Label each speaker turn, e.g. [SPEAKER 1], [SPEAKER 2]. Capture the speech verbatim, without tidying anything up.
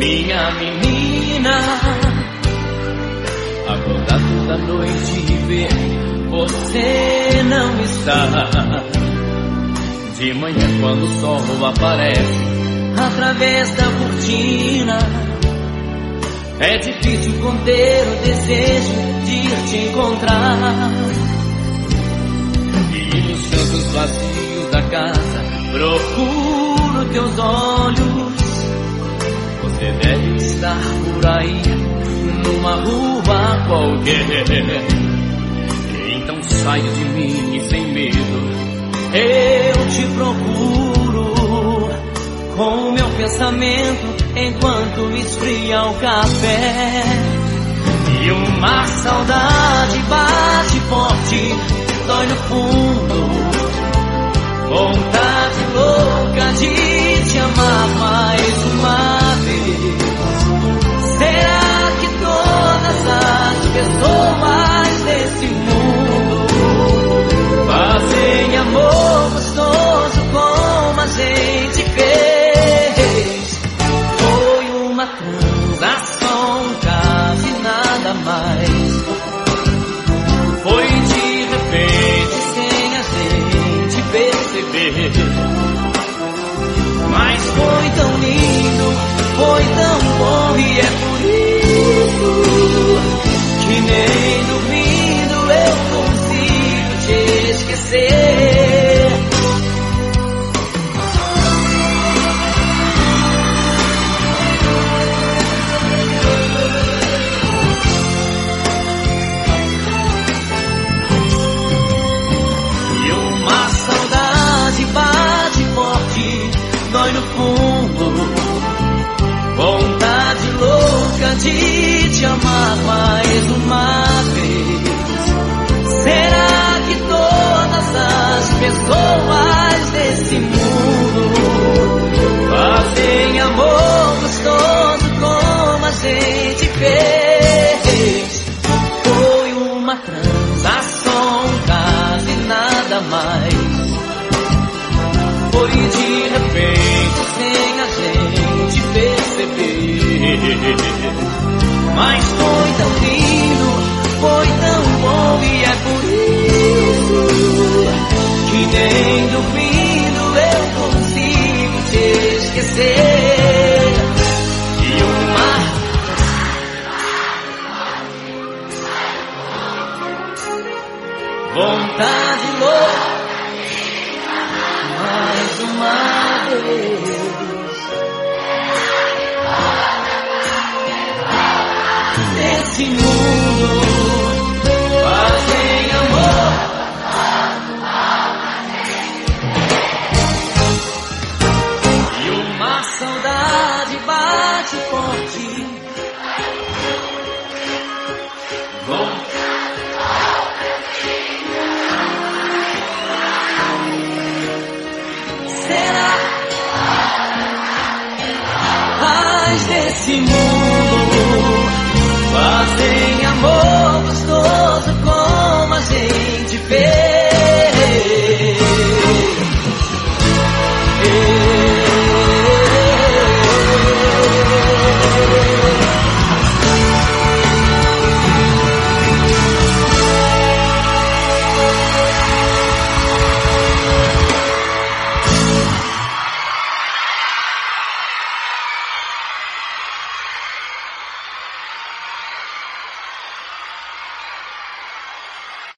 [SPEAKER 1] minha menina, acordar toda noite e ver você não está. De manhã quando o sol aparece através da cortina, é difícil conter o desejo de te encontrar. E nos cantos vazios da casa procuro teus olhos. Você deve estar por aí, numa rua qualquer. Então saio de mim e sem medo eu te procuro, com o meu pensamento enquanto esfria o café. E uma saudade bate forte, dói no fundo, vontade louca de te amar mais uma vez. Será que todas as pessoas desse mundo fazem amor gostoso como a gente fez? Foi uma transação, quase nada mais. Foi de repente, sem a gente perceber. Mas foi tão lindo, foi tão bom, e é por isso que nem dormindo eu consigo te esquecer. E uma saudade bate forte, dói no fundo, vontade louca de te amar mais uma vez. Será que todas as pessoas desse mundo fazem amor gostoso como a gente fez? Foi uma transação, quase nada mais. Foi de repente, sem a gente perceber. Mas foi tão lindo, foi tão bom, e é por isso que nem dormindo eu consigo te esquecer. E uma vontade louca mais uma vez. Nesse mundo fazem amor, e uma saudade bate forte. Será? Mas nesse mundo fazem